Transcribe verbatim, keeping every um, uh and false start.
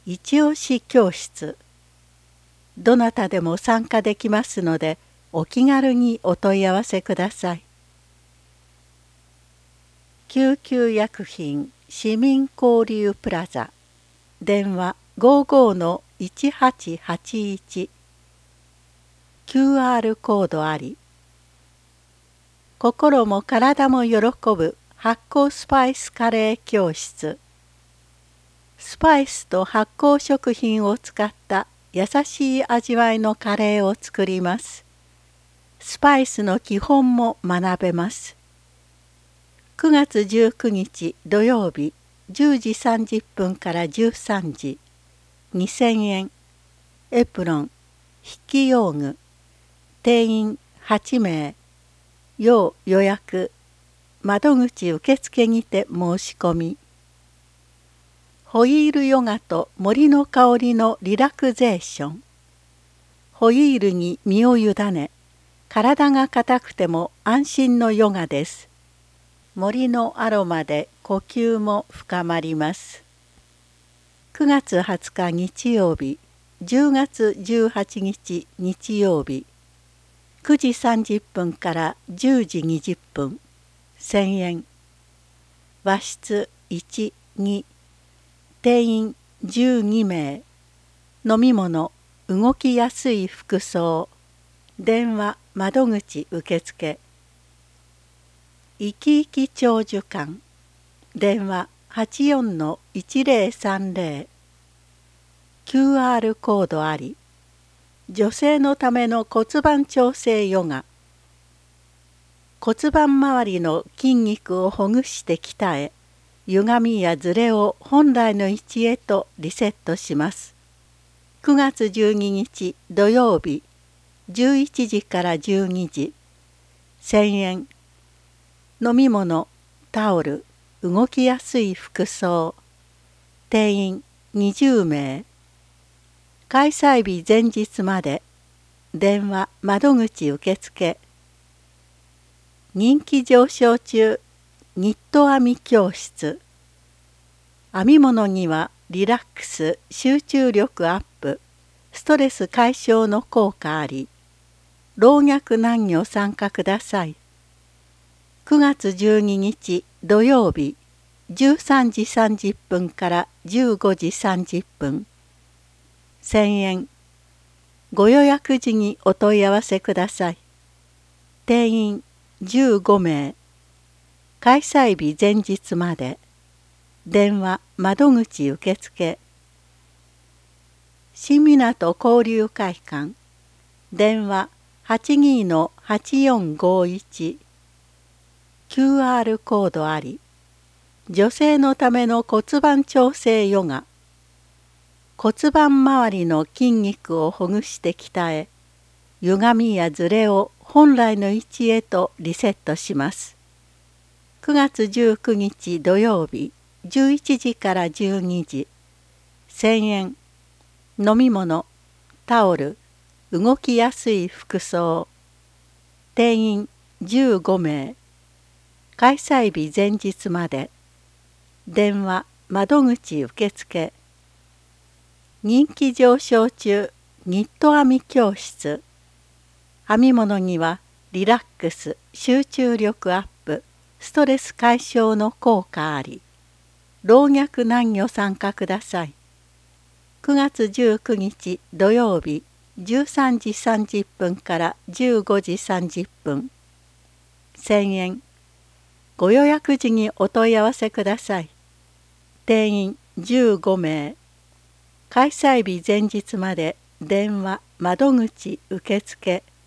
一押し教室。どなたでも参加できますので、お気軽にお問い合わせください。救急薬品市民交流プラザ。電話 ごじゅうごのいちはちはちいち。キューアール コードあり。心も体も喜ぶ発酵スパイスカレー教室。スパイスと発酵食品を使った優しい味わいのカレーを作ります。スパイスの基本も学べます。くがつじゅうくにち土曜日じゅうじさんじゅっぷんからじゅうさんじ。にせんえん。エプロン、筆記用具。定員はちめい。要予約。窓口受付にて申し込み。ホイールヨガと森の香りのリラクゼーション。ホイールに身を委ね、体が硬くても安心のヨガです。森のアロマで呼吸も深まります。くがつはつか日曜日、じゅうがつじゅうはちにち日曜日、くじさんじゅっぷんからじゅうじにじゅっぷん、せんえん。和室いち、に。定員じゅうにめい。飲み物、動きやすい服装。電話、窓口受付。生き生き長寿館。電話はちよんのいちぜろさんぜろ。キューアール コードあり。女性のための骨盤調整ヨガ。骨盤周りの筋肉をほぐして鍛え、歪みやずれを本来の位置へとリセットします。くがつじゅうににち土曜日、じゅういちじからじゅうにじ。せんえん。飲み物、タオル、動きやすい服装。定員にじゅうめい。開催日前日まで。電話、窓口受付。人気上昇中。ニット編み教室。編み物にはリラックス、集中力アップ、ストレス解消の効果あり。老若男女参加ください。くがつじゅうににち土曜日、じゅうさんじさんじゅっぷんからじゅうごじさんじゅっぷん。せんえん。ご予約時にお問い合わせください。定員じゅうごめい。開催日前日まで。電話、窓口受付。新湊交流会館。電話はちにのはちよんごいち。キューアール コードあり。女性のための骨盤調整ヨガ。骨盤周りの筋肉をほぐして鍛え、歪みやずれを本来の位置へとリセットします。くがつじゅうくにち土曜日、じゅういちじからじゅうにじ。せんえん。飲み物、タオル、動きやすい服装。定員じゅうごめい。開催日前日まで。電話、窓口受付。人気上昇中、ニット編み教室。編み物にはリラックス、集中力アップ、ストレス解消の効果あり。老若男女参加ください。くがつじゅうくにち土曜日、じゅうさんじさんじゅっぷんからじゅうごじさんじゅっぷん。せんえん。ご予約時にお問い合わせください。定員じゅうごめい。開催日前日まで電話、窓口受付。